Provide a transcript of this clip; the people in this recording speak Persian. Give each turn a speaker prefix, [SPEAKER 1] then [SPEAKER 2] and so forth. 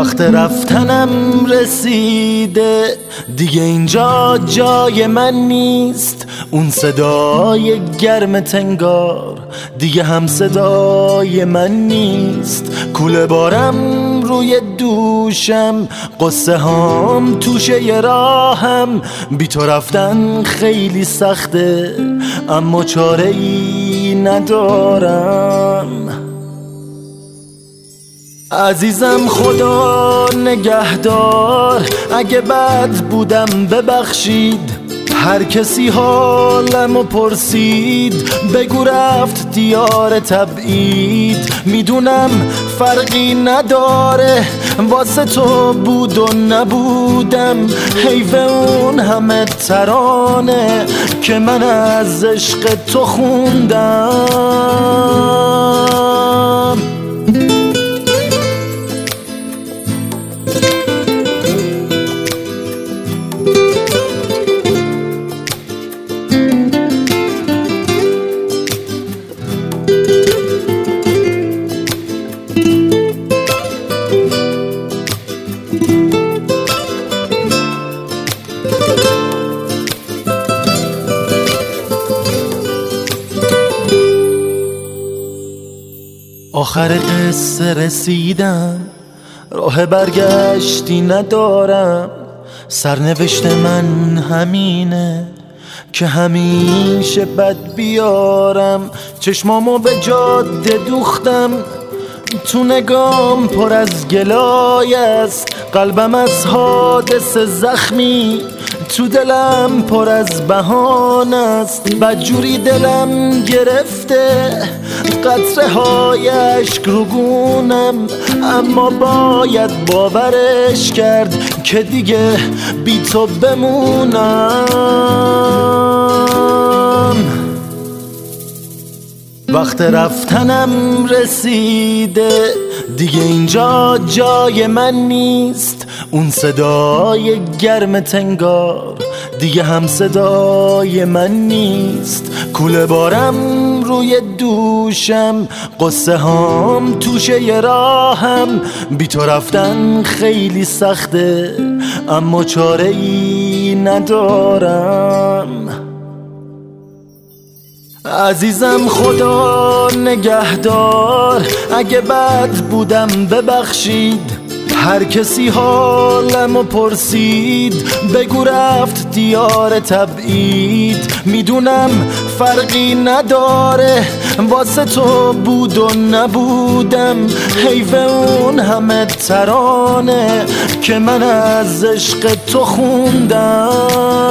[SPEAKER 1] وقت رفتنم رسیده، دیگه اینجا جای من نیست. اون صدای گرم تنگار دیگه هم صدای من نیست. کوله بارم روی دوشم، قصه هام توشه ی راهم. بی تو رفتن خیلی سخته اما چاره ای ندارم. عزیزم خدا نگهدار، اگه بد بودم ببخشید. هر کسی حالمو پرسید بگو رفت دیار تبعید. میدونم فرقی نداره واسه تو بود و نبودم. حیف اون همه ترانه که من از عشق تو خوندم. آخر قصه رسیدم، راه برگشتی ندارم. سرنوشت من همینه که همیشه بد بیارم. چشمامو به جاده دوختم، تو نگام پر از گلای است. قلبم از حادثه زخمی، تو دلم پر از بهانه است. بدجوری دلم گرفته قطره های اشک رو گونم، اما باید باورش کرد که دیگه بی تو بمونم. وقت رفتنم رسیده، دیگه اینجا جای من نیست. اون صدای گرم تنگار دیگه هم صدای من نیست. کوله بارم روی دوشم، قصه هام توشه ی راهم. بی تو رفتن خیلی سخته اما چاره ای ندارم. عزیزم خدا نگهدار، اگه بد بودم ببخشید. هر کسی حالمو پرسید بگو رفت دیار تبعید. میدونم فرقی نداره واسه تو بود و نبودم. حیف اون همه ترانه که من از عشق تو خوندم.